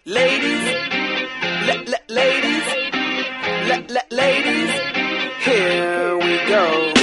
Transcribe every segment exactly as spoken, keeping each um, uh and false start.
Ladies, la- la- ladies, la- la- ladies, here we go.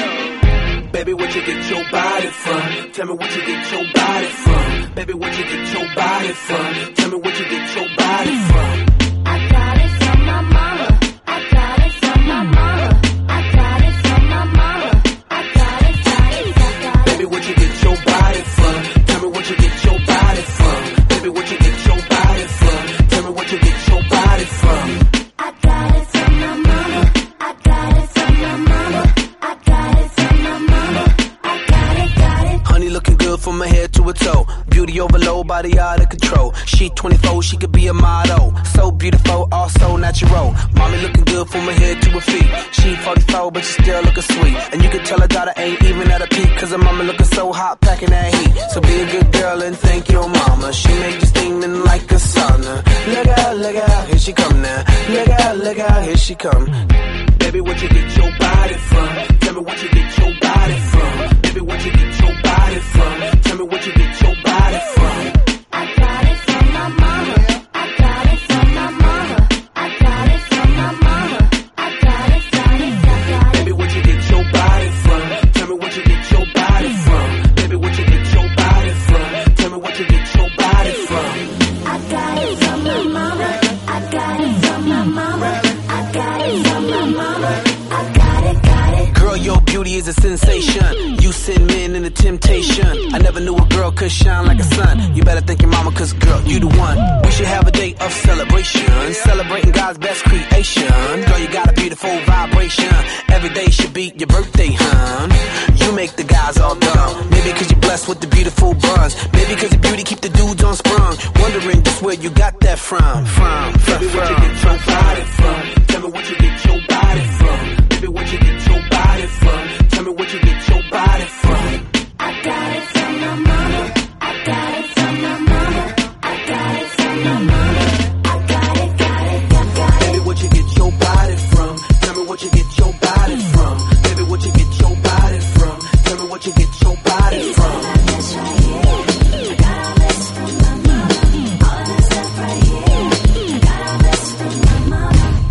Baby, where'd you get your body from? Tell me where'd you get your body from? Baby, where'd you get your body from? Tell me where'd you get your body from? I got it from my mama. I got it from my mama. I got it from my mama. I got it, got it, got it. Baby, where'd you get your body from? Tell me where'd you get your body from? Baby, where'd you get your body from? Tell me where'd you get your body from? I got it from my mama. I got it from my mama. I got it from my mama. I got it, got it. Honey looking good from her head to her toe. Beauty overload, body out of control. She twenty-four, she could be a model. So beautiful, also natural. Mommy looking good from her head to her feet. She forty-four, but she still looking sweet. And you can tell her daughter ain't even at a peak, cause her mama looking so hot, packing that heat. So be a good girl and thank your mama. She make you steaming like a sauna. Look out, look out, here she come now. Look out, look out, here she come. Baby, where'd you get your body from? Tell me where'd you get your body from? Baby, where'd you get your body from? Tell me where'd you get your body from? I got it from my mama. I got it from my mama. I got it from my mama. I got it, got it, got it. Baby, where'd you get your body from? Tell me where'd you get your body from? Baby, where'd you get your body from? Tell me where'd you get your body from? I got it from my mama. I got it from my mama. I got it from my mama. I got it, got it. Girl, your beauty is a sensation. You send men into temptation. I never knew a girl could shine like a sun. You better thank your mama, cause girl, you the one. We should have a day of celebration, celebrating God's best creation. Girl, you got a beautiful vibration. Every day should be your birthday, hun. You make the guys all dumb. Maybe cause you're blessed with the beautiful buns. Maybe cause your beauty keep the dudes on sprung. Wondering just where you got that from. From, from, Baby, where'd you get your body from? Tell me where'd you get your body from? Baby, where'd you get your body from? Tell me where'd you get your body from? I got it from my mama. I got it from my mama. I got it from my mama. I got it, got it, got it. Baby, where'd you get your body from? Tell me where'd you get your body from? Baby, where'd you get your body from? Tell me where'd you get your body from? This right here. I got all this from my mama. All this stuff right here. I got all this from my mama.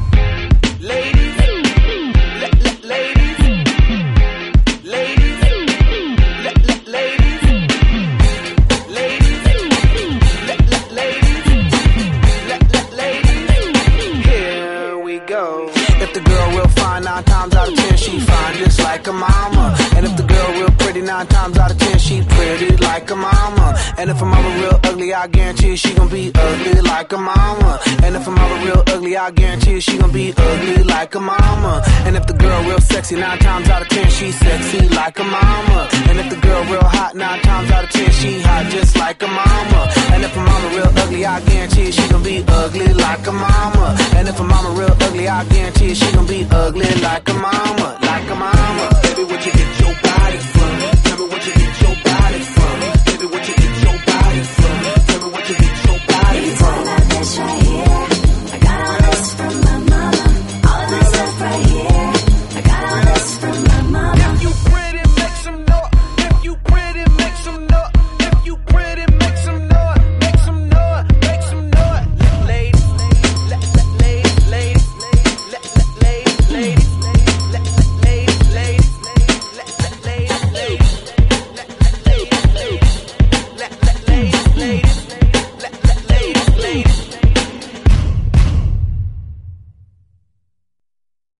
Ladies, la- la- ladies, ladies, la- la- ladies, ladies, la- la- ladies, la- la- ladies, here we go. If the girl real fine, nine times out of ten she fine just like a mama. And if the girl real pretty, nine times out of ten she pretty like a mama. And if her mama real ugly, I guarantee she gon' be ugly like a mama. And if her mama real ugly, I guarantee she gon' be ugly like a mama. And if the girl real sexy, nine times out of ten she sexy like a mama. And if the girl real hot, nine times out of ten she hot just like a mama. And if her mama real ugly, I guarantee she gon' be ugly like a mama. And if her mama real ugly, I guarantee she gon' be ugly like a mama, like a mama. Baby, what you